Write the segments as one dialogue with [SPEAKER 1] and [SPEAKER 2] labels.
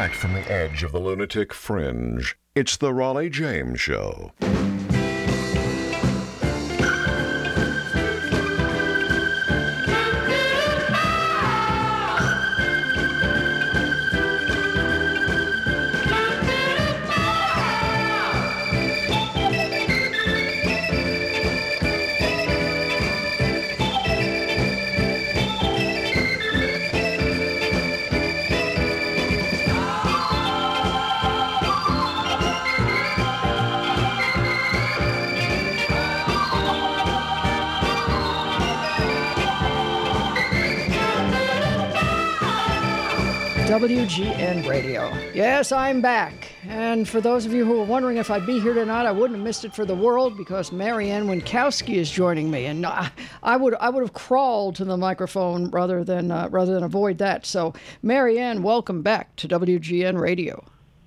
[SPEAKER 1] Direct from the edge of the lunatic fringe, it's the Raleigh James Show.
[SPEAKER 2] WGN Radio. Yes, I'm back. And for those of you who were wondering if I'd be here tonight, I wouldn't have missed it for the world because Marianne Winkowski is joining me, and I would have crawled to the microphone rather than avoid that. So, Marianne, welcome back to WGN Radio.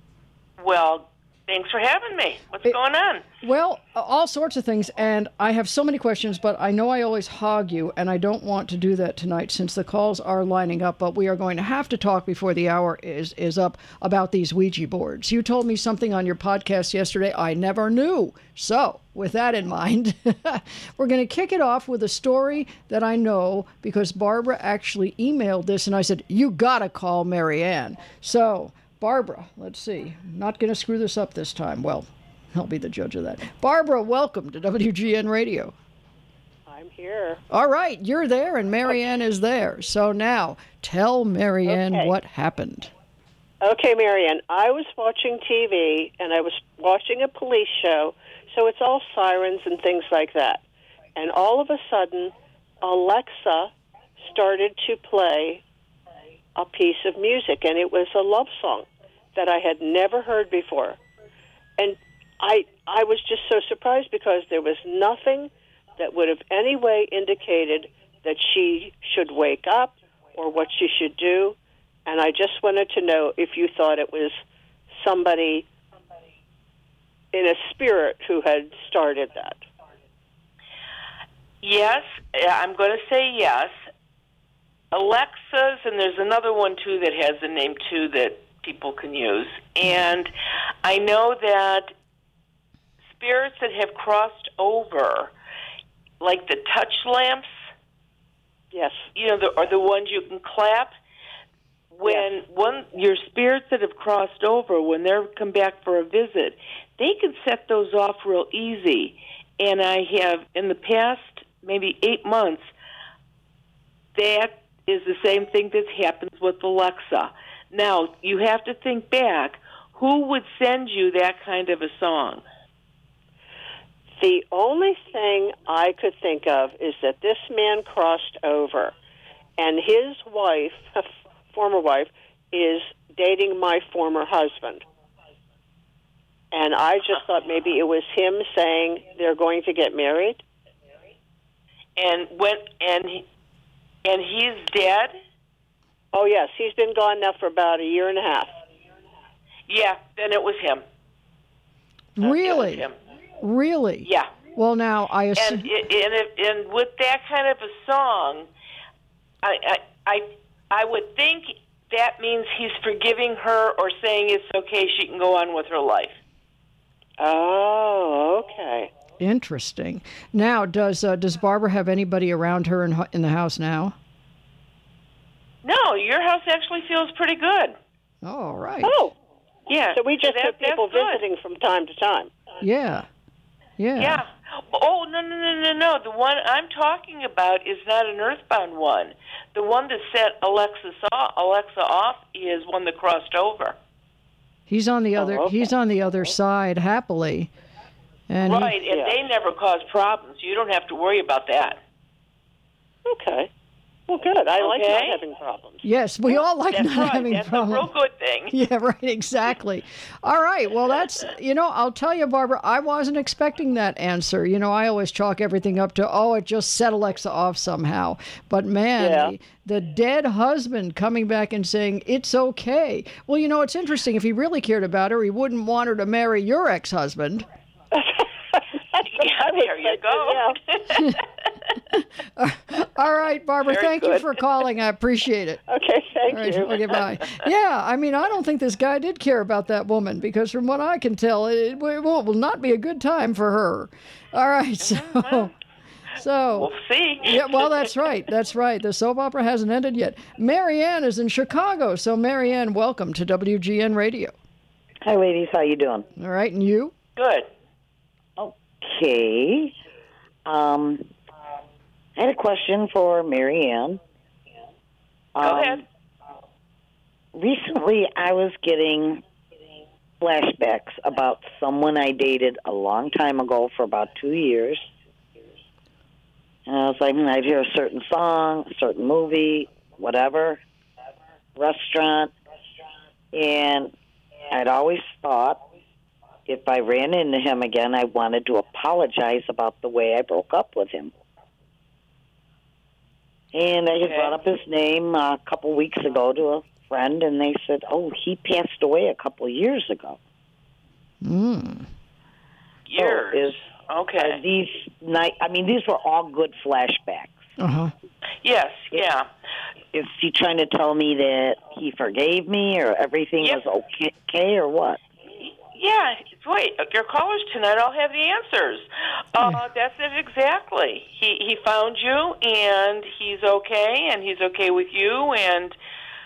[SPEAKER 3] Well, thanks for having me. What's going on?
[SPEAKER 2] Well, all sorts of things, and I have so many questions, but I know I always hog you, and I don't want to do that tonight since the calls are lining up, but we are going to have to talk before the hour is up about these Ouija boards. You told me something on your podcast yesterday I never knew. So, with that in mind, we're going to kick it off with a story that I know because Barbara actually emailed this, and I said, you got to call Marianne. So, Barbara, let's see. Not going to screw this up this time. Well, I'll be the judge of that. Barbara, welcome to WGN Radio.
[SPEAKER 4] I'm here.
[SPEAKER 2] All right, you're there and Marianne is there. So now, tell Marianne what happened.
[SPEAKER 4] Okay, Marianne, I was watching TV and I was watching a police show, so it's all sirens and things like that. And all of a sudden, Alexa started to play a piece of music, and it was a love song that I had never heard before. And I was just so surprised because there was nothing that would have any way indicated that she should wake up or what she should do. And I just wanted to know if you thought it was somebody in a spirit who had started that.
[SPEAKER 3] Yes, I'm going to say yes. Alexa's, and there's another one, too, that has a name, too, that people can use. And I know that spirits that have crossed over, like the touch lamps,
[SPEAKER 4] yes,
[SPEAKER 3] you know, are the ones you can clap. When your spirits that have crossed over, when they come back for a visit, they can set those off real easy. And I have, in the past maybe 8 months, that is the same thing that happens with Alexa. Now, you have to think back. Who would send you that kind of a song?
[SPEAKER 4] The only thing I could think of is that this man crossed over, and his wife, former wife, is dating my former husband. And I just thought maybe it was him saying they're going to get married.
[SPEAKER 3] And he's dead?
[SPEAKER 4] Oh, yes. He's been gone now for about a year and a half.
[SPEAKER 3] Yeah, then it was him.
[SPEAKER 2] Really?
[SPEAKER 3] It was him.
[SPEAKER 2] Really?
[SPEAKER 3] Yeah.
[SPEAKER 2] Well, now, I assume...
[SPEAKER 3] And with that kind of a song, I would think that means he's forgiving her or saying it's okay, she can go on with her life.
[SPEAKER 4] Oh, okay.
[SPEAKER 2] Interesting. Now, does Barbara have anybody around her in the house now?
[SPEAKER 3] No, your house actually feels pretty good.
[SPEAKER 2] Oh, all right.
[SPEAKER 4] Oh,
[SPEAKER 3] yeah.
[SPEAKER 4] So we just have people visiting from time to time.
[SPEAKER 2] Yeah.
[SPEAKER 3] Yeah. Oh, no. The one I'm talking about is not an earthbound one. The one that set Alexa off is one that crossed over.
[SPEAKER 2] He's on the other.
[SPEAKER 4] okay.
[SPEAKER 2] He's on the other side happily. And
[SPEAKER 3] right, and they never cause problems. You don't have to worry about that.
[SPEAKER 4] Okay. Well, good. I like not having problems.
[SPEAKER 2] Yes, we all like
[SPEAKER 3] That's
[SPEAKER 2] not
[SPEAKER 3] right.
[SPEAKER 2] having
[SPEAKER 3] That's
[SPEAKER 2] problems.
[SPEAKER 3] a real good thing.
[SPEAKER 2] Yeah, right, exactly. All right, well, that's, I'll tell you, Barbara, I wasn't expecting that answer. I always chalk everything up to, it just set Alexa off somehow. But, man, the dead husband coming back and saying, it's okay. Well, it's interesting. If he really cared about her, he wouldn't want her to marry your ex-husband.
[SPEAKER 3] Yeah, there you go.
[SPEAKER 2] All right, Barbara,
[SPEAKER 3] Very
[SPEAKER 2] thank you
[SPEAKER 3] good.
[SPEAKER 2] for calling. I appreciate it.
[SPEAKER 4] Okay, thank
[SPEAKER 2] All right,
[SPEAKER 4] you.
[SPEAKER 2] okay, bye. Yeah, I mean, I don't think this guy did care about that woman because from what I can tell, it will not be a good time for her. All right, so
[SPEAKER 3] We'll see.
[SPEAKER 2] yeah, well, that's right. That's right. The soap opera hasn't ended yet. Marianne is in Chicago. So, Marianne, welcome to WGN Radio.
[SPEAKER 5] Hi, ladies. How you doing?
[SPEAKER 2] All right, and you?
[SPEAKER 3] Good.
[SPEAKER 5] Okay. I had a question for Marianne.
[SPEAKER 3] Go ahead.
[SPEAKER 5] Recently, I was getting flashbacks about someone I dated a long time ago for about 2 years. And I was like, I'd hear a certain song, a certain movie, whatever, restaurant, and I'd always thought if I ran into him again, I wanted to apologize about the way I broke up with him. And I had brought up his name a couple weeks ago to a friend, and they said, "Oh, he passed away a couple years ago."
[SPEAKER 3] Years. Okay.
[SPEAKER 5] These were all good flashbacks.
[SPEAKER 2] Uh-huh.
[SPEAKER 3] Yes, yeah.
[SPEAKER 5] Is he trying to tell me that he forgave me, or everything
[SPEAKER 3] Yep.
[SPEAKER 5] was okay, or what?
[SPEAKER 3] Yeah, wait, your callers tonight all have the answers. That's it exactly. He found you, and he's okay with you, and,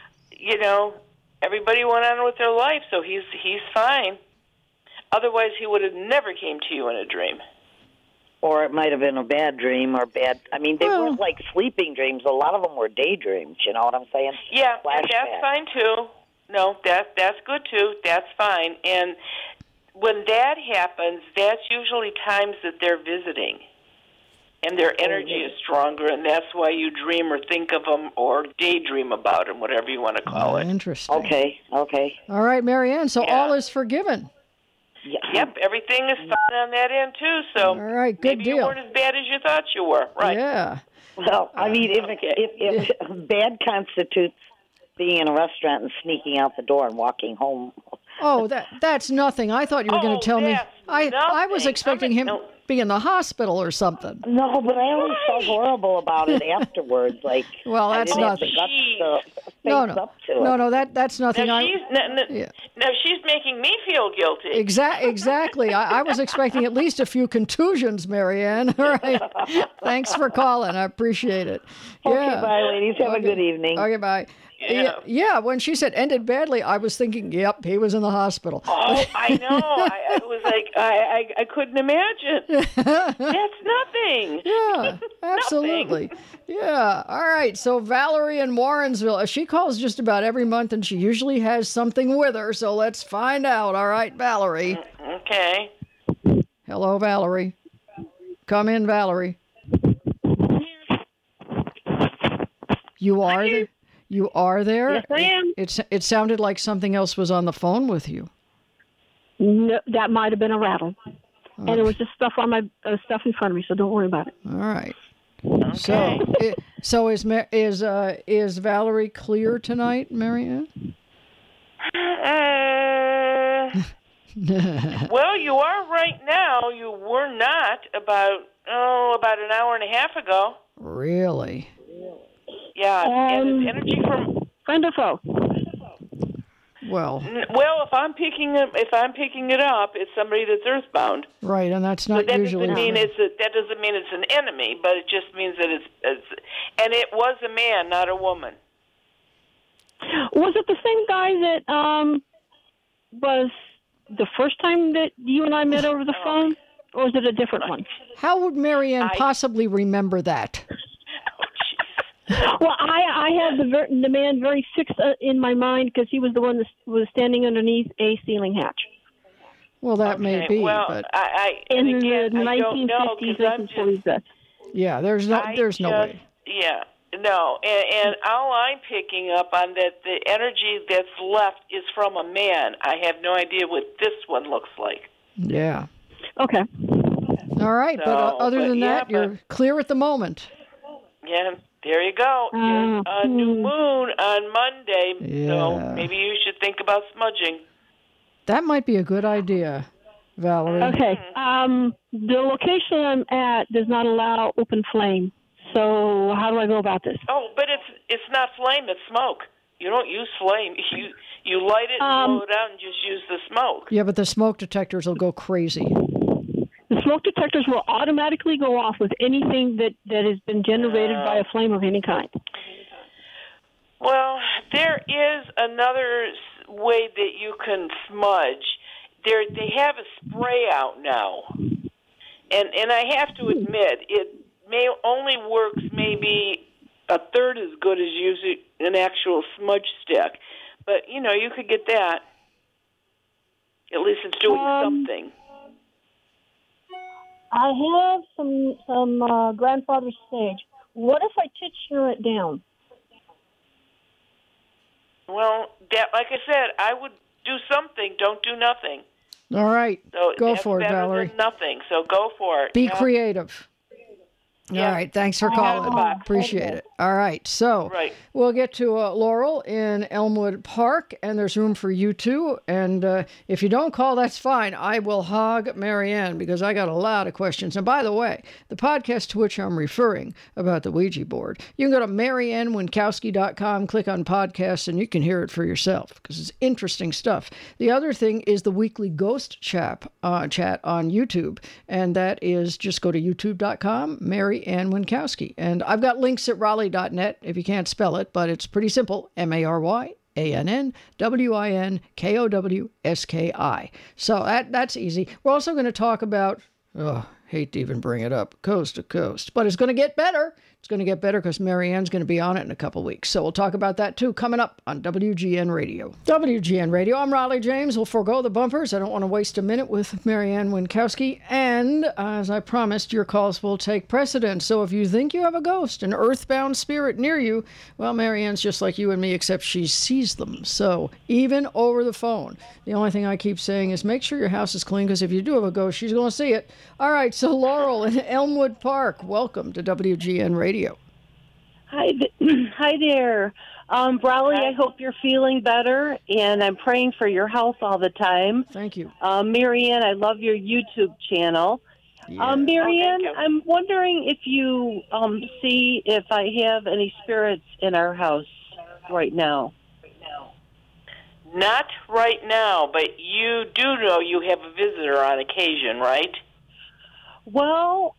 [SPEAKER 3] everybody went on with their life, so he's fine. Otherwise, he would have never came to you in a dream.
[SPEAKER 5] Or it might have been a bad dream or bad. I mean, they weren't like sleeping dreams. A lot of them were daydreams. You know what I'm saying?
[SPEAKER 3] Yeah, and
[SPEAKER 5] Flashbacks.
[SPEAKER 3] that's fine, too. No, that's good, too. That's fine. And when that happens, that's usually times that they're visiting. And their energy is stronger, and that's why you dream or think of them or daydream about them, whatever you want to call it.
[SPEAKER 2] Interesting.
[SPEAKER 5] Okay.
[SPEAKER 2] All right, Marianne, so
[SPEAKER 3] Yeah.
[SPEAKER 2] all is forgiven.
[SPEAKER 5] Yeah.
[SPEAKER 3] Yep, everything is fine on that end, too. So
[SPEAKER 2] All right, good
[SPEAKER 3] maybe
[SPEAKER 2] deal.
[SPEAKER 3] you weren't as bad as you thought you were. Right.
[SPEAKER 2] Yeah.
[SPEAKER 5] Well, I mean, if bad constitutes being in a restaurant and sneaking out the door and walking home.
[SPEAKER 2] Oh, that's nothing. I thought you were going to tell me.
[SPEAKER 3] that's
[SPEAKER 2] I was
[SPEAKER 3] nothing.
[SPEAKER 2] expecting him to be in the hospital or something.
[SPEAKER 5] No, but I always felt horrible about it afterwards. Like,
[SPEAKER 2] Well,
[SPEAKER 5] I
[SPEAKER 2] that's
[SPEAKER 5] didn't have the
[SPEAKER 2] nothing.
[SPEAKER 5] guts to face
[SPEAKER 2] No,
[SPEAKER 5] up to it.
[SPEAKER 2] no, that's nothing.
[SPEAKER 3] Now
[SPEAKER 2] Yeah.
[SPEAKER 3] she's making me feel guilty.
[SPEAKER 2] Exactly. I was expecting at least a few contusions, Marianne. All right. Thanks for calling. I appreciate it.
[SPEAKER 5] Okay,
[SPEAKER 2] Yeah.
[SPEAKER 5] bye, ladies. Have a good evening.
[SPEAKER 2] Okay, bye.
[SPEAKER 3] Yeah.
[SPEAKER 2] Yeah, when she said ended badly, I was thinking, yep, he was in the hospital.
[SPEAKER 3] Oh, I know. I was like, I couldn't imagine. That's nothing.
[SPEAKER 2] Yeah, absolutely. Yeah. All right. So Valerie in Warrensville, she calls just about every month, and she usually has something with her. So let's find out. All right, Valerie.
[SPEAKER 3] Okay.
[SPEAKER 2] Hello, Valerie. Come in, Valerie. You are there? You are there?
[SPEAKER 6] Yes, I am.
[SPEAKER 2] It sounded like something else was on the phone with you.
[SPEAKER 6] No, that might have been a rattle, and it was just stuff on my stuff in front of me. So don't worry about it.
[SPEAKER 2] All right.
[SPEAKER 3] Okay.
[SPEAKER 2] So is Valerie clear tonight, Marianne?
[SPEAKER 3] Well, you are right now. You were not about an hour and a half ago.
[SPEAKER 2] Really?
[SPEAKER 3] Yeah, and it's energy from.
[SPEAKER 6] Friend or foe?
[SPEAKER 2] Well,
[SPEAKER 3] Well, if I'm picking it up, it's somebody that's earthbound.
[SPEAKER 2] right, and that's
[SPEAKER 3] So
[SPEAKER 2] not
[SPEAKER 3] that
[SPEAKER 2] usually.
[SPEAKER 3] doesn't mean that doesn't mean it's an enemy, but it just means that it's and it was a man, not a woman.
[SPEAKER 6] Was it the same guy that was the first time that you and I met over the phone, or was it a different one?
[SPEAKER 2] How would Marianne possibly remember that?
[SPEAKER 6] Well, I have the man very fixed in my mind because he was the one that was standing underneath a ceiling hatch.
[SPEAKER 2] Well, that may be,
[SPEAKER 3] well,
[SPEAKER 2] but
[SPEAKER 6] In
[SPEAKER 3] and again,
[SPEAKER 6] the
[SPEAKER 3] I don't know
[SPEAKER 6] 1950s,
[SPEAKER 3] because
[SPEAKER 6] I
[SPEAKER 3] I'm
[SPEAKER 6] can believe that.
[SPEAKER 2] yeah, there's no way.
[SPEAKER 3] Yeah, no, and all I'm picking up on that the energy that's left is from a man. I have no idea what this one looks like.
[SPEAKER 2] Yeah.
[SPEAKER 6] Okay.
[SPEAKER 2] All right, but other than
[SPEAKER 3] yeah,
[SPEAKER 2] that, you're clear at the moment.
[SPEAKER 3] Yeah, there you go. There's a new moon on Monday,
[SPEAKER 2] Yeah.
[SPEAKER 3] so maybe you should think about smudging.
[SPEAKER 2] That might be a good idea, Valerie.
[SPEAKER 6] Okay. The location I'm at does not allow open flame, So how do I go about this?
[SPEAKER 3] Oh, but it's not flame, it's smoke. You don't use flame. You light it and blow it out and just use the smoke.
[SPEAKER 2] Yeah, but the smoke detectors will go crazy.
[SPEAKER 6] The smoke detectors will automatically go off with anything that has been generated by a flame of any kind.
[SPEAKER 3] Well, there is another way that you can smudge. They have a spray out now, and I have to admit it only works maybe a third as good as using an actual smudge stick. But you could get that. At least it's doing something.
[SPEAKER 6] I have some grandfather's sage. What if I titcher it down?
[SPEAKER 3] Well, like I said, I would do something. Don't do nothing.
[SPEAKER 2] All right.
[SPEAKER 3] So
[SPEAKER 2] go
[SPEAKER 3] that's
[SPEAKER 2] for it,
[SPEAKER 3] better
[SPEAKER 2] Valerie.
[SPEAKER 3] than nothing. So go for it.
[SPEAKER 2] Be creative.
[SPEAKER 3] Yeah.
[SPEAKER 2] All right. Thanks for calling. Appreciate it. All right. So we'll get to Laurel in Elmwood Park, and there's room for you two. And if you don't call, that's fine. I will hog Marianne because I got a lot of questions. And by the way, the podcast to which I'm referring about the Ouija board, you can go to MarianneWinkowski.com, click on podcasts, and you can hear it for yourself because it's interesting stuff. The other thing is the weekly ghost chat on YouTube, and that is just go to youtube.com, Marianne Winkowski. And I've got links at Raleigh.net if you can't spell it, but it's pretty simple. MaryAnnWinkowski. So that's easy. We're also going to talk about, hate to even bring it up, coast to coast, but it's going to get better. It's going to get better because Marianne's going to be on it in a couple weeks. So we'll talk about that too coming up on WGN Radio. WGN Radio, I'm Raleigh James. We'll forego the bumpers. I don't want to waste a minute with Marianne Winkowski. And as I promised, your calls will take precedence. So if you think you have a ghost, an earthbound spirit near you, well, Marianne's just like you and me, except she sees them. So even over the phone, the only thing I keep saying is make sure your house is clean because if you do have a ghost, she's going to see it. All right, so Laurel in Elmwood Park, welcome to WGN Radio.
[SPEAKER 7] Hi there. Raleigh, I hope you're feeling better, and I'm praying for your health all the time.
[SPEAKER 2] Thank you.
[SPEAKER 7] Marianne, I love your YouTube channel.
[SPEAKER 2] Yeah.
[SPEAKER 7] Marianne, I'm wondering if you see if I have any spirits in our house right now.
[SPEAKER 3] Not right now, but you do know you have a visitor on occasion, right?
[SPEAKER 7] Well,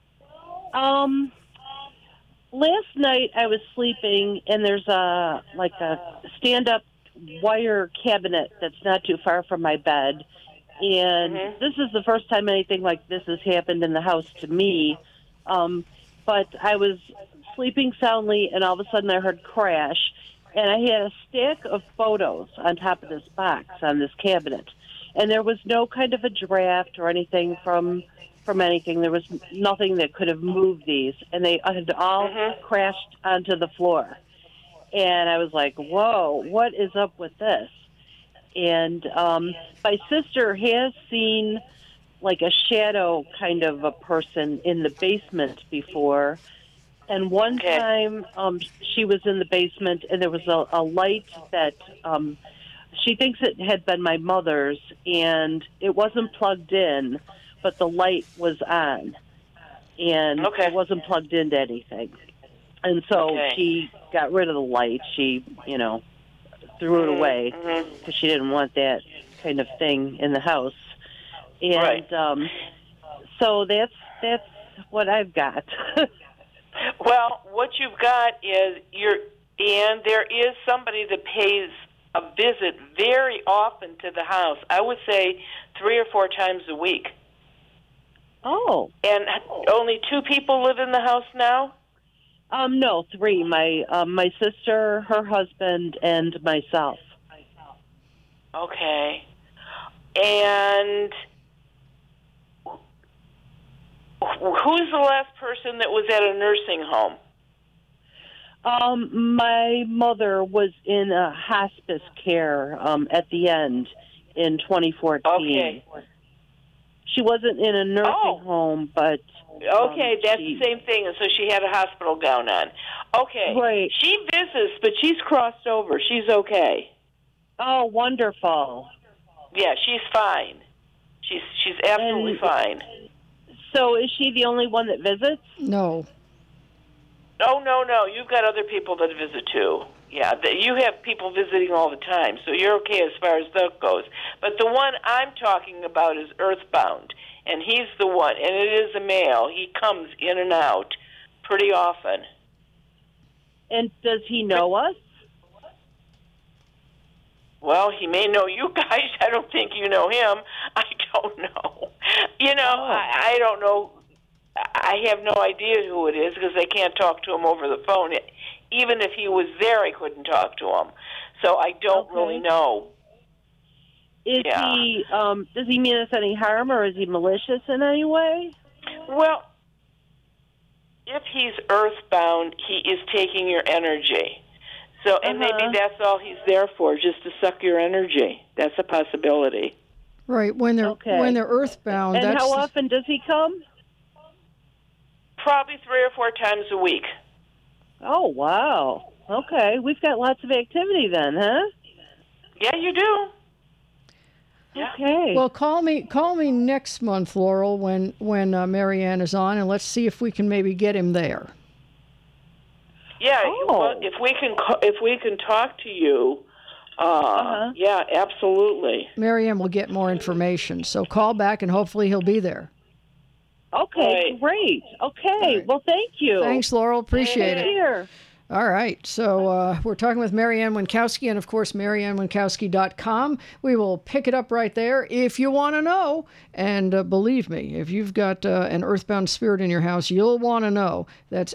[SPEAKER 7] last night I was sleeping, and there's a stand-up wire cabinet that's not too far from my bed. And this is the first time anything like this has happened in the house to me. But I was sleeping soundly, and all of a sudden I heard crash. And I had a stack of photos on top of this box on this cabinet. And there was no kind of a draft or anything from anything. There was nothing that could have moved these. And they had all crashed onto the floor. And I was like, whoa, what is up with this? And my sister has seen like a shadow kind of a person in the basement before. And one time she was in the basement and there was a light that she thinks it had been my mother's, and it wasn't plugged in, but the light was on. And it wasn't plugged into anything. And so she got rid of the light. She, threw it away because she didn't want that kind of thing in the house. And so that's what I've got.
[SPEAKER 3] Well, what you've got is and there is somebody that pays a visit very often to the house. I would say 3 or 4 times a week.
[SPEAKER 7] Oh.
[SPEAKER 3] And only 2 people live in the house now?
[SPEAKER 7] No, 3. My sister, her husband, and myself.
[SPEAKER 3] Okay. And who's the last person that was at a nursing home?
[SPEAKER 7] My mother was in a hospice care at the end in 2014.
[SPEAKER 3] Okay.
[SPEAKER 7] She wasn't in a nursing home, but...
[SPEAKER 3] Okay, that's the same thing, and so she had a hospital gown on. Okay.
[SPEAKER 7] Right.
[SPEAKER 3] She visits, but she's crossed over. She's okay.
[SPEAKER 7] Oh, wonderful.
[SPEAKER 3] Yeah, she's fine. She's absolutely fine.
[SPEAKER 7] So is she the only one that visits?
[SPEAKER 2] No.
[SPEAKER 3] Oh, no. You've got other people that visit, too. Yeah, you have people visiting all the time, so you're okay as far as that goes. But the one I'm talking about is Earthbound, and he's the one, and it is a male. He comes in and out pretty often.
[SPEAKER 7] And does he know us?
[SPEAKER 3] Well, he may know you guys. I don't think you know him. I don't know. I don't know. I have no idea who it is because I can't talk to him over the phone. Even if he was there, I couldn't talk to him. So I don't really know.
[SPEAKER 7] Is he? Does he mean us any harm, or is he malicious in any way?
[SPEAKER 3] Well, if he's earthbound, he is taking your energy. So, and maybe that's all he's there for, just to suck your energy. That's a possibility.
[SPEAKER 2] Right. When they're earthbound.
[SPEAKER 7] And how often does he come?
[SPEAKER 3] Probably 3 or 4 times a week.
[SPEAKER 7] Oh, wow. Okay. We've got lots of activity then, huh?
[SPEAKER 3] Yeah, you do.
[SPEAKER 7] Yeah. Okay.
[SPEAKER 2] Well, call me next month, Laurel, when Marianne is on, and let's see if we can maybe get him there.
[SPEAKER 3] Yeah, well, if we can talk to you, yeah, absolutely.
[SPEAKER 2] Marianne will get more information, so call back and hopefully he'll be there.
[SPEAKER 7] Okay, great. Okay,
[SPEAKER 2] right.
[SPEAKER 7] Well, thank you.
[SPEAKER 2] Thanks, Laurel. Appreciate it.
[SPEAKER 7] Here.
[SPEAKER 2] All right, so we're talking with Marianne Winkowski, and of course, MarianneWinkowski.com. We will pick it up right there if you want to know. And believe me, if you've got an earthbound spirit in your house, you'll want to know. That's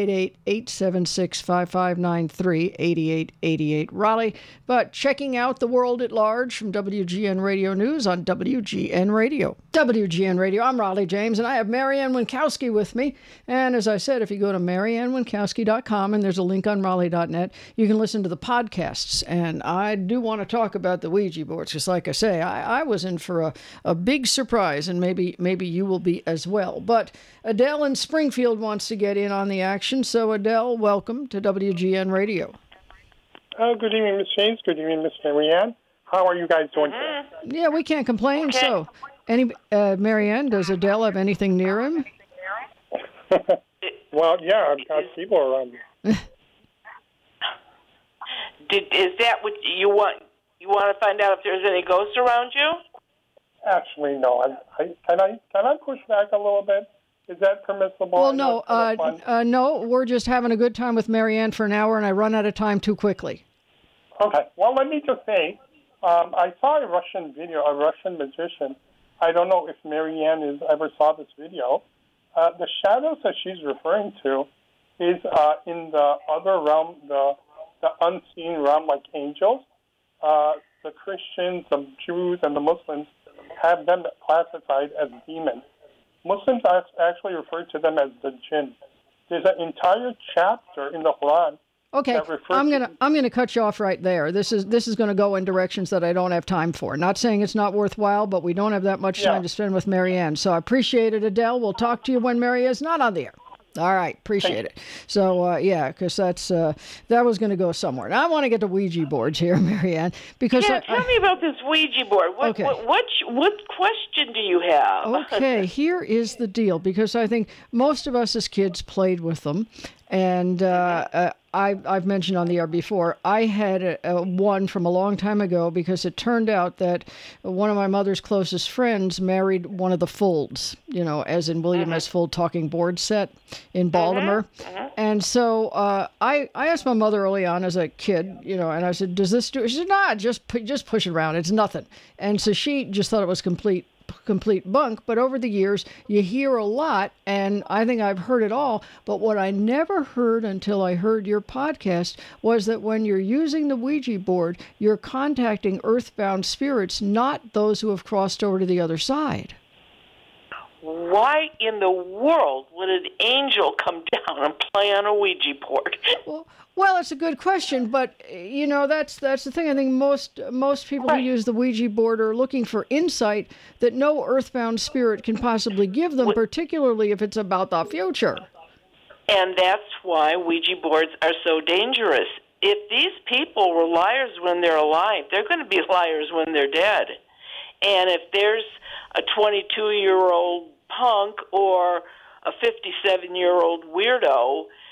[SPEAKER 2] 888-876-5593, 8888 Raleigh. But checking out the world at large from WGN Radio News on WGN Radio. WGN Radio, I'm Raleigh James, and I have Marianne Winkowski with me. And as I said, if you go to MarianneWinkowski.com, and there's a link on Raleigh.net, you can listen to the podcasts. And I do want to talk about the Ouija boards, because like I say, I was in for a big surprise, and maybe you will be as well. But Adele in Springfield wants to get in on the action. So Adele, welcome to WGN Radio.
[SPEAKER 8] Good evening, Miss James. Good evening, Miss Marianne. How are you guys doing today?
[SPEAKER 2] Yeah, we can't complain. Okay. So, Marianne, does Adele have anything near him?
[SPEAKER 8] Well, yeah, I've got people around me.
[SPEAKER 3] Is that what you want? You want to find out if there's any ghosts around you?
[SPEAKER 8] Actually, no. Can I push back a little bit? Is that permissible?
[SPEAKER 2] Well, no. No, we're just having a good time with Marianne for an hour, and I run out of time too quickly.
[SPEAKER 8] Okay. Well, let me just say, I saw a Russian video, a Russian magician. I don't know if Marianne ever saw this video. The shadows that she's referring to is in the other realm, the unseen realm, like angels. The Christians, the Jews, and the Muslims have them classified as demons. Muslims actually refer to them as the jinn. There's an entire chapter in the Quran.
[SPEAKER 2] Okay, I'm gonna cut you off right there. This is going to go in directions that I don't have time for. Not saying it's not worthwhile, but we don't have that much time to spend with Marianne. So I appreciate it, Adele. We'll talk to you when Marianne's not on the air. All right, appreciate it. So, because that was going to go somewhere. Now, I want to get to Ouija boards here, Marianne, because...
[SPEAKER 3] Yeah, tell me about this Ouija board. What question do you have?
[SPEAKER 2] Okay, here is the deal, because I think most of us as kids played with them, and I've mentioned on the air before, I had one from a long time ago because it turned out that one of my mother's closest friends married one of the Folds, as in William S. Fuld talking board set in Baltimore. And so I asked my mother early on as a kid, and I said, does this do it? She said, nah, just push it around. It's nothing. And so she just thought it was complete bunk, but over the years you hear a lot, and I think I've heard it all. But what I never heard until I heard your podcast was that when you're using the Ouija board, you're contacting earthbound spirits, not those who have crossed over to the other side.
[SPEAKER 3] Why in the world would an angel come down and play on a Ouija board?
[SPEAKER 2] Well, it's a good question, but that's the thing. I think most people who use the Ouija board are looking for insight that no earthbound spirit can possibly give them, particularly if it's about the future.
[SPEAKER 3] And that's why Ouija boards are so dangerous. If these people were liars when they're alive, they're going to be liars when they're dead. And if there's a 22-year-old punk or a 57-year-old weirdo,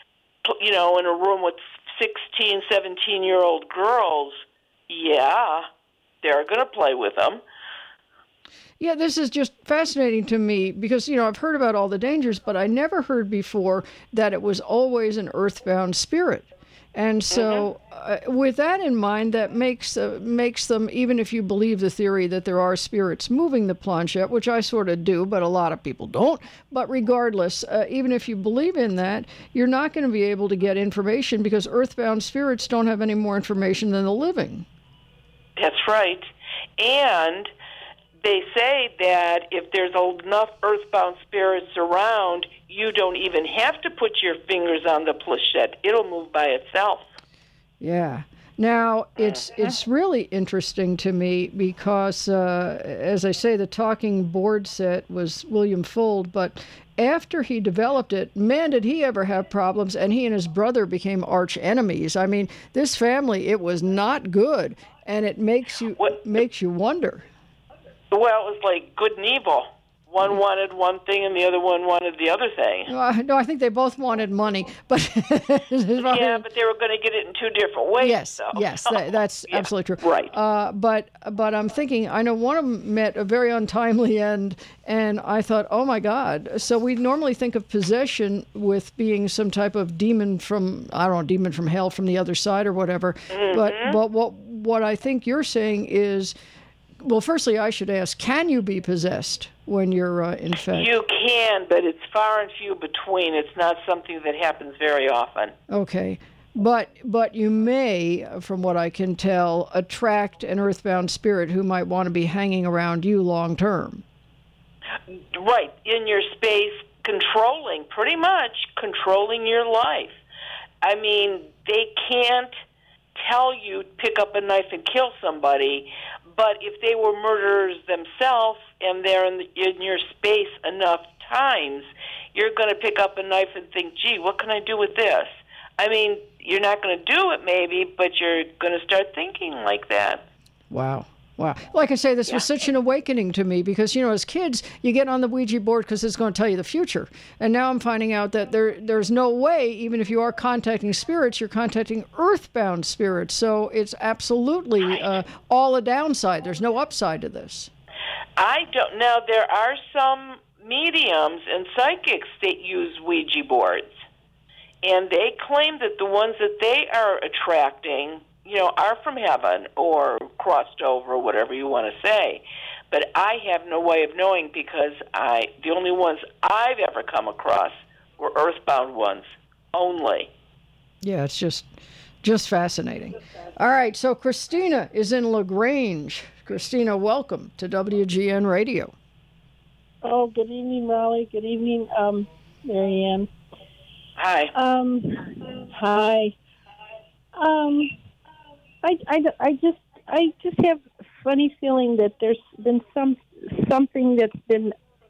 [SPEAKER 3] in a room with 16, 17-year-old girls, yeah, they're going to play with them.
[SPEAKER 2] Yeah, this is just fascinating to me because, I've heard about all the dangers, but I never heard before that it was always an earthbound spirit. And so with that in mind, that makes them, even if you believe the theory that there are spirits moving the planchette, which I sort of do, but a lot of people don't. But regardless, even if you believe in that, you're not going to be able to get information because earthbound spirits don't have any more information than the living.
[SPEAKER 3] That's right. And they say that if there's enough earthbound spirits around, you don't even have to put your fingers on the planchette. It'll move by itself.
[SPEAKER 2] Yeah. Now, it's really interesting to me because, as I say, the talking board set was William Fuld, but after he developed it, man, did he ever have problems, and he and his brother became arch enemies. I mean, this family, it was not good, and it makes you wonder.
[SPEAKER 3] Well, it was like good and evil. One wanted one thing and the other one wanted the other thing.
[SPEAKER 2] No, I think they both wanted money, but
[SPEAKER 3] yeah, but they were going to get it in two different ways.
[SPEAKER 2] Yes, that's
[SPEAKER 3] yeah,
[SPEAKER 2] absolutely true.
[SPEAKER 3] Right.
[SPEAKER 2] But I'm thinking, I know one of them met a very untimely end, and I thought, oh my God. So we normally think of possession with being some type of demon from hell, from the other side or whatever.
[SPEAKER 3] Mm-hmm.
[SPEAKER 2] But what I think you're saying is, well, firstly, I should ask, can you be possessed when you're infected?
[SPEAKER 3] You can, but it's far and few between. It's not something that happens very often.
[SPEAKER 2] Okay. But you may, from what I can tell, attract an earthbound spirit who might want to be hanging around you long term.
[SPEAKER 3] Right. In your space, pretty much controlling your life. I mean, they can't tell you pick up a knife and kill somebody, but if they were murderers themselves and they're in your space enough times, you're going to pick up a knife and think, gee, what can I do with this? I mean, you're not going to do it maybe, but you're going to start thinking like that.
[SPEAKER 2] Wow. Like I say, this was such an awakening to me because, as kids, you get on the Ouija board because it's going to tell you the future. And now I'm finding out that there's no way, even if you are contacting spirits, you're contacting earthbound spirits. So it's absolutely all a downside. There's no upside to this.
[SPEAKER 3] I don't know. There are some mediums and psychics that use Ouija boards. And they claim that the ones that they are attracting, are from heaven or crossed over, whatever you want to say. But I have no way of knowing because the only ones I've ever come across were earthbound ones only.
[SPEAKER 2] Yeah, it's just fascinating. All right, so Christina is in LaGrange. Christina, welcome to WGN Radio.
[SPEAKER 9] Oh, good evening, Raleigh. Good evening, Marianne.
[SPEAKER 3] Hi.
[SPEAKER 9] Hi. I just have a funny feeling that there's been something that's been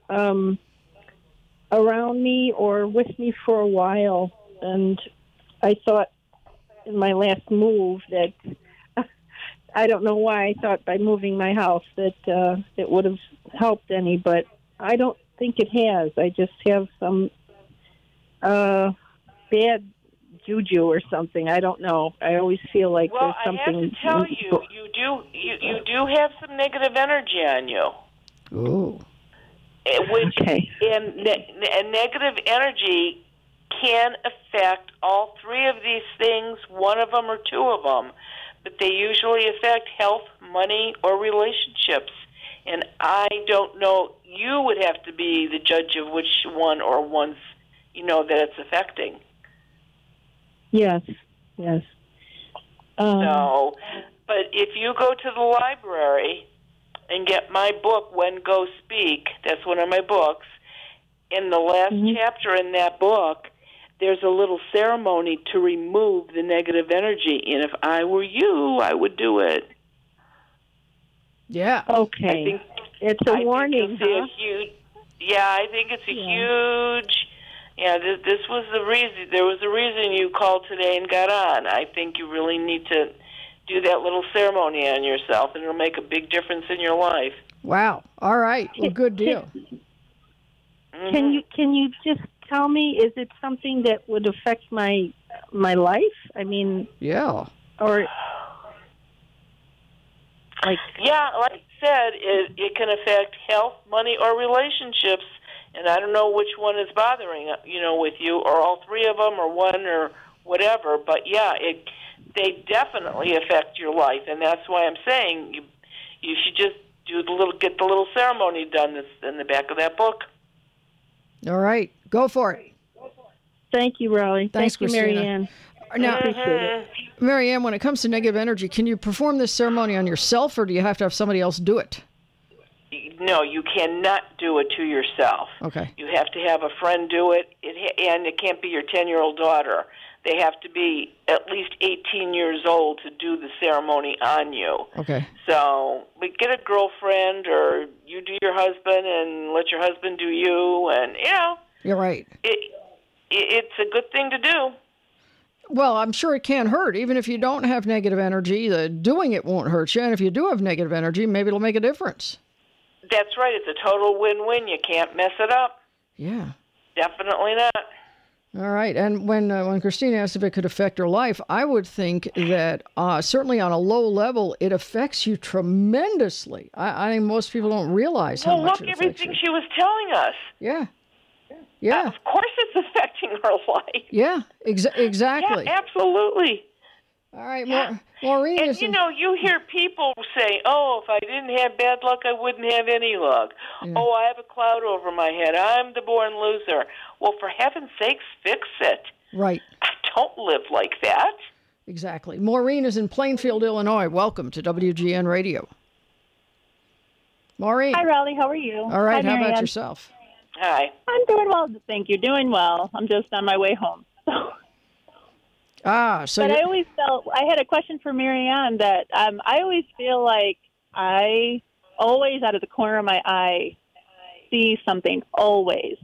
[SPEAKER 9] around me or with me for a while, and I thought in my last move that I don't know why I thought by moving my house that it would have helped any, but I don't think it has. I just have some bad juju or something. I don't know. I always feel like there's something.
[SPEAKER 3] Well, I have to tell you, you do have some negative energy on you.
[SPEAKER 2] Ooh.
[SPEAKER 3] Which,
[SPEAKER 2] okay.
[SPEAKER 3] And negative energy can affect all three of these things, one of them or two of them, but they usually affect health, money, or relationships. And I don't know. You would have to be the judge of which one or ones that it's affecting.
[SPEAKER 9] Yes.
[SPEAKER 3] So, but if you go to the library and get my book, When Ghosts Speak, that's one of my books, in the last chapter in that book, there's a little ceremony to remove the negative energy. And if I were you, I would do it.
[SPEAKER 2] Yeah.
[SPEAKER 9] Okay. It's a warning, huh?
[SPEAKER 3] I think it's a huge... Yeah, this was the reason. There was a reason you called today and got on. I think you really need to do that little ceremony on yourself, and it'll make a big difference in your life.
[SPEAKER 2] Wow. All right. Well, good deal.
[SPEAKER 9] Can you just tell me? Is it something that would affect my my life? I mean,
[SPEAKER 2] Yeah.
[SPEAKER 9] or like,
[SPEAKER 3] Yeah, like I said, it can affect health, money, or relationships. And I don't know which one is bothering with you, or all three of them, or one, or whatever. But yeah, they definitely affect your life, and that's why I'm saying you should just get the little ceremony done that's in the back of that book.
[SPEAKER 2] All right, go for it.
[SPEAKER 9] thank you, Raleigh.
[SPEAKER 2] Thanks,
[SPEAKER 9] Thank you,
[SPEAKER 2] Christina.
[SPEAKER 9] Marianne.
[SPEAKER 2] Now,
[SPEAKER 9] I appreciate it.
[SPEAKER 2] Marianne, when it comes to negative energy, can you perform this ceremony on yourself, or do you have to have somebody else do it?
[SPEAKER 3] No, you cannot do it to yourself.
[SPEAKER 2] Okay.
[SPEAKER 3] You have to have a friend do it, and it can't be your 10-year-old daughter. They have to be at least 18 years old to do the ceremony on you.
[SPEAKER 2] Okay.
[SPEAKER 3] So, but get a girlfriend, or you do your husband, and let your husband do you, and
[SPEAKER 2] You're right.
[SPEAKER 3] It's a good thing to do.
[SPEAKER 2] Well, I'm sure it can't hurt. Even if you don't have negative energy, doing it won't hurt you. And if you do have negative energy, maybe it'll make a difference.
[SPEAKER 3] That's right. It's a total win-win. You can't mess it up.
[SPEAKER 2] Yeah.
[SPEAKER 3] Definitely not.
[SPEAKER 2] All right. And when Christina asked if it could affect her life, I would think that certainly on a low level, it affects you tremendously. I think most people don't realize how much
[SPEAKER 3] look,
[SPEAKER 2] it affects
[SPEAKER 3] everything
[SPEAKER 2] you.
[SPEAKER 3] she was telling us.
[SPEAKER 2] Yeah. Yeah.
[SPEAKER 3] Of course it's affecting her life.
[SPEAKER 2] Yeah, exactly.
[SPEAKER 3] Yeah, absolutely.
[SPEAKER 2] All right, Maureen.
[SPEAKER 3] And you hear people say, "Oh, if I didn't have bad luck, I wouldn't have any luck."
[SPEAKER 2] Yeah.
[SPEAKER 3] Oh, I have a cloud over my head. I'm the born loser. Well, for heaven's sakes, fix it.
[SPEAKER 2] Right.
[SPEAKER 3] Don't live like that.
[SPEAKER 2] Exactly. Maureen is in Plainfield, Illinois. Welcome to WGN Radio. Maureen.
[SPEAKER 10] Hi, Raleigh. How are you?
[SPEAKER 2] All right.
[SPEAKER 10] Hi,
[SPEAKER 2] How about
[SPEAKER 10] Marianne.
[SPEAKER 2] yourself?
[SPEAKER 3] Hi.
[SPEAKER 10] I'm doing well. Thank you. Doing well. I'm just on my way home.
[SPEAKER 2] So
[SPEAKER 10] But I always felt, I had a question for Marianne that I always feel like I always out of the corner of my eye see something, always.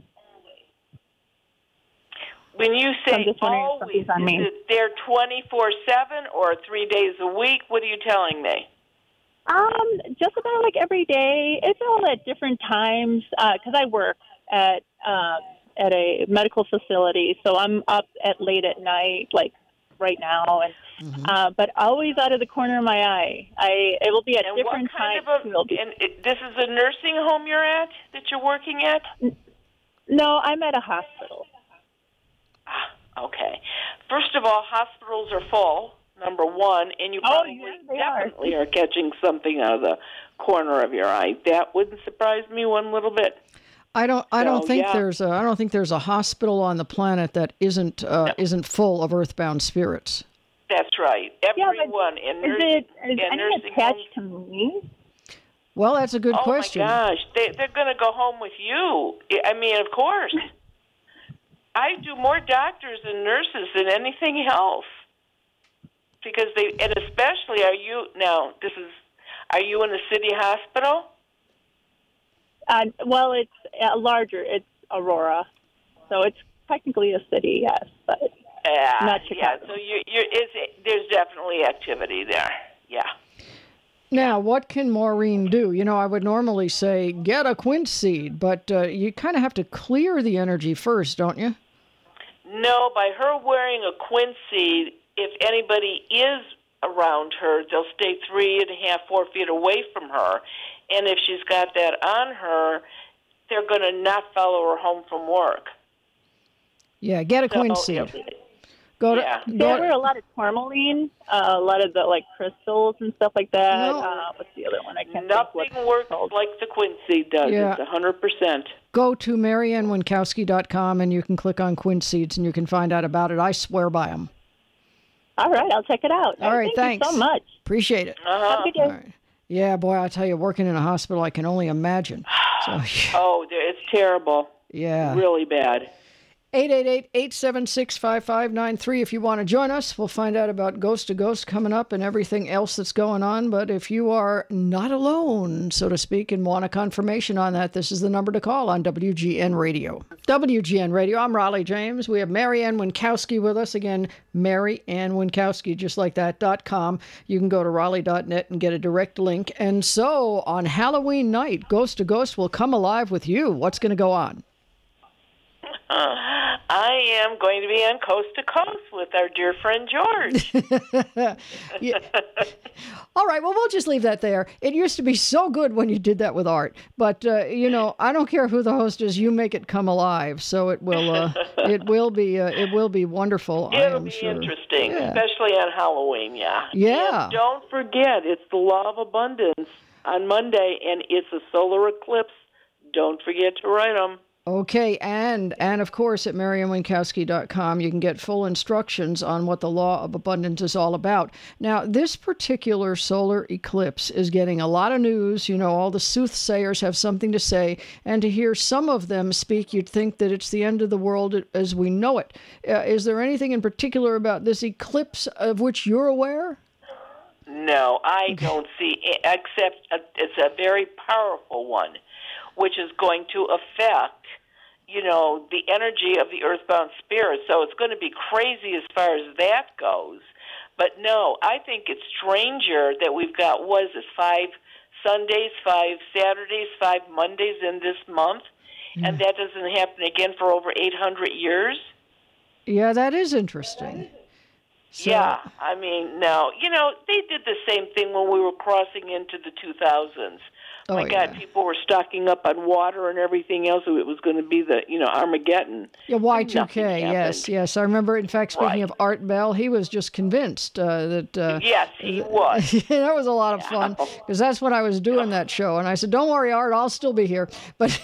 [SPEAKER 3] When you
[SPEAKER 10] So I'm
[SPEAKER 3] say
[SPEAKER 10] just wondering if
[SPEAKER 3] always,
[SPEAKER 10] something's on me.
[SPEAKER 3] is it there 24/7 or 3 days a week? What are you telling me?
[SPEAKER 10] Just about like every day. It's all at different times because I work at a medical facility, so I'm up at late at night, like right now, and but always out of the corner of my eye. It will be at different times.
[SPEAKER 3] This is a nursing home you're at that you're working at?
[SPEAKER 10] No, I'm at a hospital.
[SPEAKER 3] Okay. First of all, hospitals are full, number one, and you probably definitely are catching something out of the corner of your eye. That wouldn't surprise me one little bit.
[SPEAKER 2] I don't think there's a hospital on the planet that isn't full of earthbound spirits.
[SPEAKER 3] That's right. Everyone in nursing,
[SPEAKER 10] is any attached to me?
[SPEAKER 2] Well, that's a good question.
[SPEAKER 3] Oh my gosh, they're going to go home with you. I mean, of course. I do more doctors and nurses than anything else because and especially are you in a city hospital?
[SPEAKER 10] Well, it's larger. It's Aurora, so it's technically a city, yes, but not Chicago.
[SPEAKER 3] Yeah. So there's definitely activity there. Yeah.
[SPEAKER 2] Now, what can Maureen do? I would normally say get a quince seed, but you kind of have to clear the energy first, don't you?
[SPEAKER 3] No, by her wearing a quince seed, if anybody is around her, they'll stay 3.5, 4 feet away from her. And if she's got that on her, they're going to not follow her home from work.
[SPEAKER 2] Yeah, get a quince seed.
[SPEAKER 10] They wear a lot of tourmaline, a lot of the crystals and stuff like that.
[SPEAKER 2] No.
[SPEAKER 10] What's the other one? I can't
[SPEAKER 3] Nothing
[SPEAKER 10] think
[SPEAKER 3] works like the quince seed does.
[SPEAKER 2] Yeah.
[SPEAKER 3] It's 100%.
[SPEAKER 2] Go to MarianneWinkowski.com and you can click on quince seeds and you can find out about it. I swear by them.
[SPEAKER 10] All right, I'll check it out.
[SPEAKER 2] All right,
[SPEAKER 10] thanks.
[SPEAKER 2] Thanks
[SPEAKER 10] so much.
[SPEAKER 2] Appreciate it.
[SPEAKER 10] Have a good day.
[SPEAKER 2] All right. Yeah, boy, I tell you, working in a hospital, I can only imagine. So,
[SPEAKER 3] it's terrible.
[SPEAKER 2] Yeah.
[SPEAKER 3] Really bad.
[SPEAKER 2] 888-876-5593 if you want to join us. We'll find out about Ghost to Ghost coming up and everything else that's going on. But if you are not alone, so to speak, and want a confirmation on that, this is the number to call on WGN Radio. WGN Radio, I'm Raleigh James. We have Marianne Winkowski with us. Again, Marianne Winkowski, just like that.com. You can go to Raleigh.net and get a direct link. And so on Halloween night, Ghost to Ghost will come alive with you. What's going to go on?
[SPEAKER 3] I am going to be on Coast to Coast with our dear friend George.
[SPEAKER 2] Yeah. All right, well, we'll just leave that there. It used to be so good when you did that with Art, but I don't care who the host is. You make it come alive, so it will. It will be wonderful.
[SPEAKER 3] It'll be interesting, especially on Halloween. Yeah.
[SPEAKER 2] Yeah.
[SPEAKER 3] And don't forget, it's the Law of Abundance on Monday, and it's a solar eclipse. Don't forget to write them.
[SPEAKER 2] Okay, and of course at MarianWinkowski.com you can get full instructions on what the Law of Abundance is all about. Now, this particular solar eclipse is getting a lot of news. All the soothsayers have something to say, and to hear some of them speak, you'd think that it's the end of the world as we know it. Is there anything in particular about this eclipse of which you're aware?
[SPEAKER 3] No, I don't see, except it's a very powerful one, which is going to affect, the energy of the earthbound spirit. So it's going to be crazy as far as that goes. But no, I think it's stranger that we've got, 5 Sundays, 5 Saturdays, 5 Mondays in this month, and that doesn't happen again for over 800 years.
[SPEAKER 2] Yeah, that is interesting. So,
[SPEAKER 3] yeah, I mean, no. They did the same thing when we were crossing into the 2000s.
[SPEAKER 2] Oh,
[SPEAKER 3] my God, people were stocking up on water and everything else. So it was going to be the, Armageddon.
[SPEAKER 2] Yeah, Y2K, yes. I remember, in fact, speaking of Art Bell, he was just convinced that...
[SPEAKER 3] yes, he was.
[SPEAKER 2] That was a lot of fun, because that's when I was doing that show. And I said, don't worry, Art, I'll still be here. But,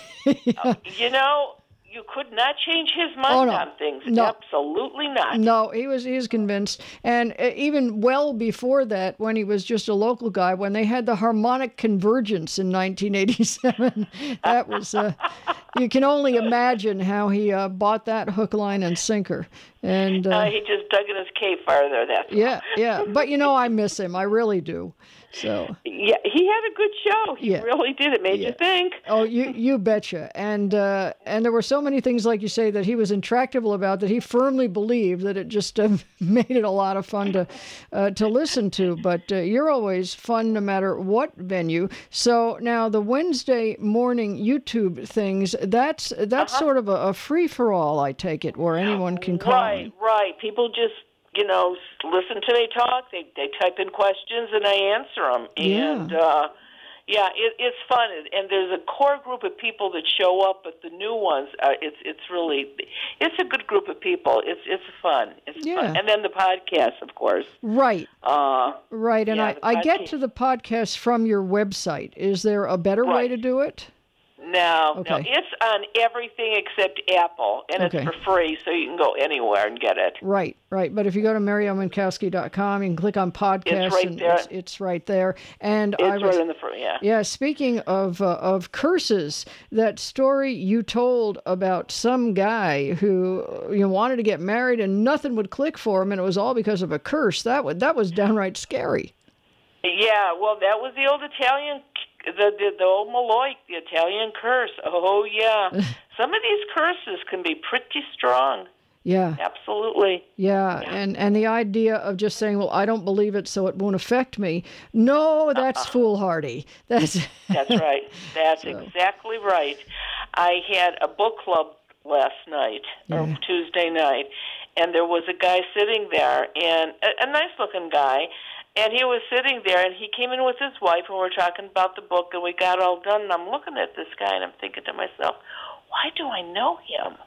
[SPEAKER 3] you could not change his mind on things.
[SPEAKER 2] No.
[SPEAKER 3] Absolutely not.
[SPEAKER 2] No, he was convinced. And even well before that, when he was just a local guy, when they had the harmonic convergence in 1987, that was, you can only imagine how he bought that hook, line, and sinker. And
[SPEAKER 3] he just dug in his cave farther. That's
[SPEAKER 2] yeah. But I miss him. I really do. So
[SPEAKER 3] yeah, he had a good show. He really did. It made you think.
[SPEAKER 2] Oh, you betcha. And there were so many things, like you say, that he was intractable about, that he firmly believed, that it just made it a lot of fun to listen to. But you're always fun no matter what venue. So now the Wednesday morning YouTube things, that's sort of a free for all, I take it, where anyone can call.
[SPEAKER 3] Right. People just listen to me talk. They type in questions and I answer them. And it's fun. And there's a core group of people that show up, but the new ones, it's a good group of people. It's fun. It's fun. And then the podcast, of course.
[SPEAKER 2] Right. Right. And I get to the podcast from your website. Is there a better way to do it?
[SPEAKER 3] No, it's on everything except Apple, and it's for free, so you can go anywhere and get it.
[SPEAKER 2] Right. But if you go to MarianWinkowski.com, you can click on podcasts.
[SPEAKER 3] It's right there.
[SPEAKER 2] It's right there. And
[SPEAKER 3] it's right in the front,
[SPEAKER 2] Yeah, speaking of curses, that story you told about some guy who wanted to get married and nothing would click for him, and it was all because of a curse. That was downright scary.
[SPEAKER 3] Yeah, well, that was the old Italian, the old Maloik, the Italian curse. Oh, yeah. Some of these curses can be pretty strong.
[SPEAKER 2] Yeah.
[SPEAKER 3] Absolutely.
[SPEAKER 2] Yeah. And the idea of just saying, well, I don't believe it, so it won't affect me. No, that's foolhardy. That's
[SPEAKER 3] right. That's exactly right. I had a book club last night, or Tuesday night, and there was a guy sitting there, and a nice-looking guy. And he was sitting there, and he came in with his wife, and we were talking about the book, and we got all done, and I'm looking at this guy, and I'm thinking to myself, why do I know him?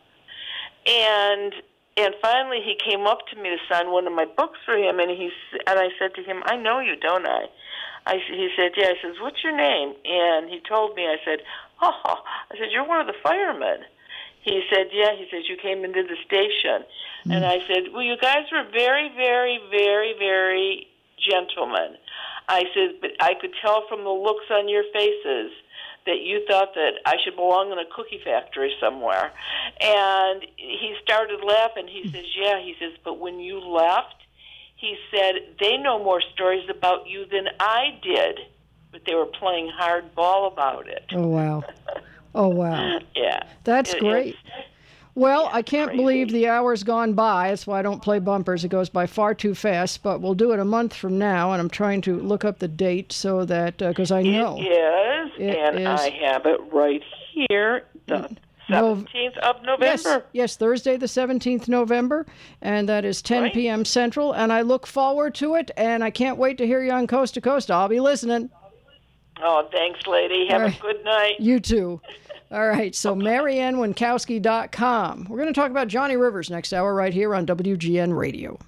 [SPEAKER 3] And finally he came up to me to sign one of my books for him, and I said to him, I know you, don't I? He said, yeah. I says, what's your name? And he told me. I said, I said, you're one of the firemen. He said, yeah. He says, you came into the station. And I said, well, you guys were very, very, very, very gentlemen. I said, but I could tell from the looks on your faces that you thought that I should belong in a cookie factory somewhere. And he started laughing. He says, yeah. He says, but when you left, he said, they know more stories about you than I did, but they were playing hardball about it.
[SPEAKER 2] Oh, wow. Oh, wow.
[SPEAKER 3] Yeah.
[SPEAKER 2] That's great. Well, I can't believe the hour's gone by. That's why I don't play bumpers. It goes by far too fast. But we'll do it a month from now, and I'm trying to look up the date so that, because I know.
[SPEAKER 3] It is, I have it right here, the 17th of November.
[SPEAKER 2] Yes, Thursday the 17th November, and that is 10 p.m. Central, and I look forward to it, and I can't wait to hear you on Coast to Coast. I'll be listening.
[SPEAKER 3] Oh, thanks, lady. Have a good night.
[SPEAKER 2] You too. All right, so MarianneWinkowski.com. We're going to talk about Johnny Rivers next hour right here on WGN Radio.